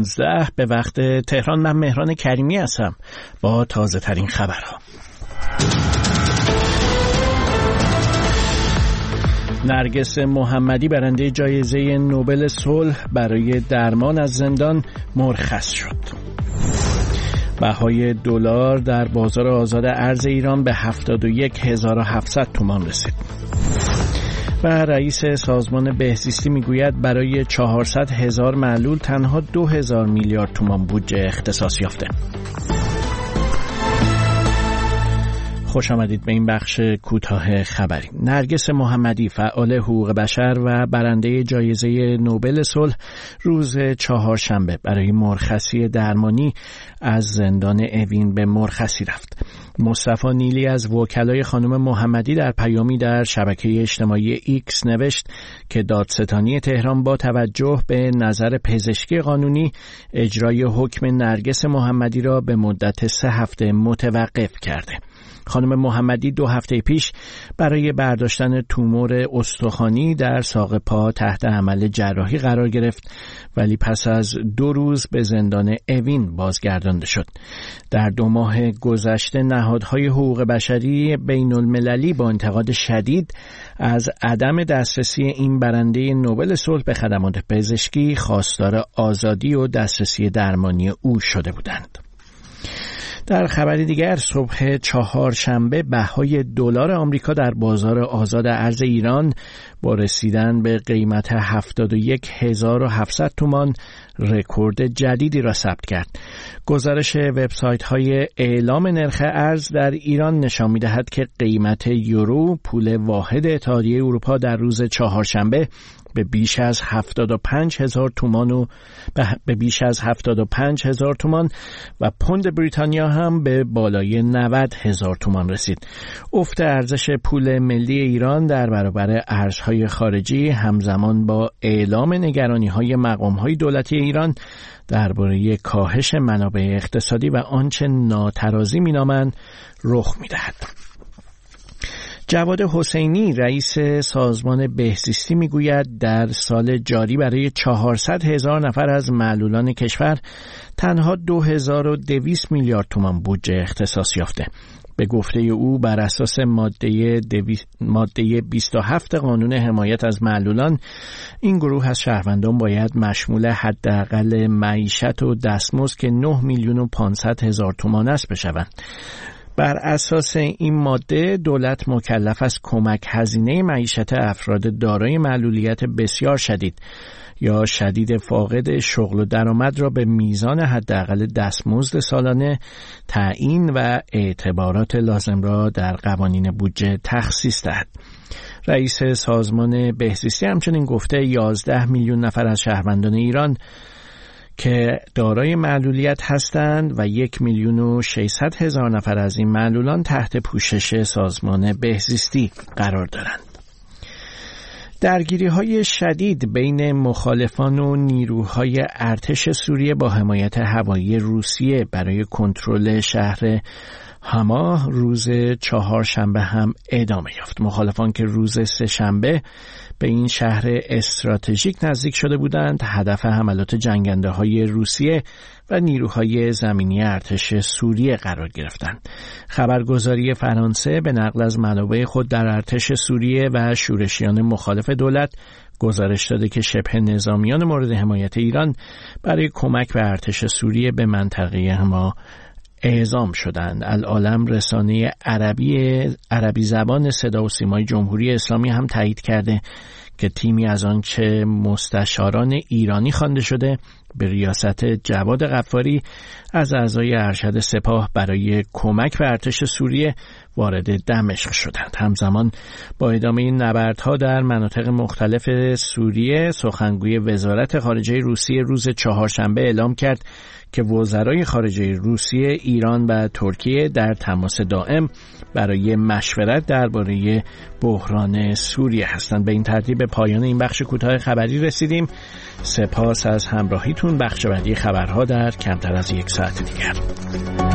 15 به وقت تهران. من مهران کریمی هستم با تازه ترین خبرها. نرگس محمدی برنده جایزه نوبل صلح برای درمان از زندان مرخص شد. بهای دلار در بازار آزاد ارز ایران به 71700 تومان رسید. و رئیس سازمان بهزیستی میگوید برای 400,000 معلول تنها 2000 میلیارد تومان بودجه اختصاص یافته. خوش آمدید به این بخش کوتاه خبری. نرگس محمدی، فعال حقوق بشر و برنده جایزه نوبل صلح، روز چهارشنبه برای مرخصی درمانی از زندان اوین به مرخصی رفت. مصطفی نیلی از وکلای خانم محمدی در پیامی در شبکه اجتماعی ایکس نوشت که دادستانی تهران با توجه به نظر پزشکی قانونی اجرای حکم نرگس محمدی را به مدت 3 هفته متوقف کرده. خانم محمدی 2 هفته پیش برای برداشتن تومور استخوانی در ساق پا تحت عمل جراحی قرار گرفت، ولی پس از 2 روز به زندان اوین بازگردانده شد. در 2 ماه گذشته نهادهای حقوق بشری بین المللی با انتقاد شدید از عدم دسترسی این برنده نوبل صلح به خدمات پزشکی خواستار آزادی و دسترسی درمانی او شده بودند. در خبری دیگر، صبح چهارشنبه بهای دلار آمریکا در بازار آزاد ارز ایران با رسیدن به قیمت 71700 تومان رکورد جدیدی را ثبت کرد. گزارش وبسایت‌های اعلام نرخ ارز در ایران نشان می‌دهد که قیمت یورو، پول واحد اتحادیه اروپا، در روز چهارشنبه به بیش از 75,000 تومان و پوند بریتانیا هم به بالای 90,000 تومان رسید. افت ارزش پول ملی ایران در برابر ارزهای خارجی همزمان با اعلام نگرانی‌های مقام‌های دولتی ایران درباره کاهش منابع اقتصادی و آنچه ناترازی می‌نامند رخ می‌دهد. جواد حسینی، رئیس سازمان بهزیستی، میگوید در سال جاری برای 400,000 نفر از معلولان کشور تنها 2200 میلیارد تومان بودجه اختصاص یافته. به گفته او بر اساس ماده 27 قانون حمایت از معلولان، این گروه از شهروندان باید مشمول حداقل معیشت و دستمزد که 9,500,000 تومان است بشوند. بر اساس این ماده دولت مکلف است کمک هزینه معیشت افراد دارای معلولیت بسیار شدید یا شدید فاقد شغل و درآمد را به میزان حداقل دستمزد سالانه تعیین و اعتبارات لازم را در قوانین بودجه تخصیص دهد. رئیس سازمان بهزیستی همچنین گفته 11 میلیون نفر از شهروندان ایران که دارای معلولیت هستند و 1,600,000 نفر از این معلولان تحت پوشش سازمان بهزیستی قرار دارند. درگیری‌های شدید بین مخالفان و نیروهای ارتش سوریه با حمایت هوایی روسیه برای کنترل شهر حما روز چهارشنبه هم ادامه یافت. مخالفان که روز سه‌شنبه به این شهر استراتژیک نزدیک شده بودند، هدف حملات جنگنده‌های روسیه و نیروهای زمینی ارتش سوریه قرار گرفتند. خبرگزاری فرانسه به نقل از منابع خود در ارتش سوریه و شورشیان مخالف دولت گزارش داده که شبه نظامیان مورد حمایت ایران برای کمک به ارتش سوریه به منطقه حما اعزام شدند. العالم، رسانه عربی زبان صدا و سیمای جمهوری اسلامی، هم تایید کرده که تیمی از آنچه مستشاران ایرانی خوانده شده به ریاست جواد غفاری از اعضای ارشد سپاه برای کمک به ارتش سوریه وارد دمشق شدند. همزمان با ادامه این نبردها در مناطق مختلف سوریه، سخنگوی وزارت خارجه روسیه روز چهارشنبه اعلام کرد که وزرای خارجه روسیه، ایران و ترکیه در تماس دائم برای مشورت درباره بحران سوریه هستند. به این ترتیب به پایان این بخش کوتاه خبری رسیدیم. سپاس از همراهیتون. بخش بعدی خبرها در کمتر از 1 ساعت دیگر.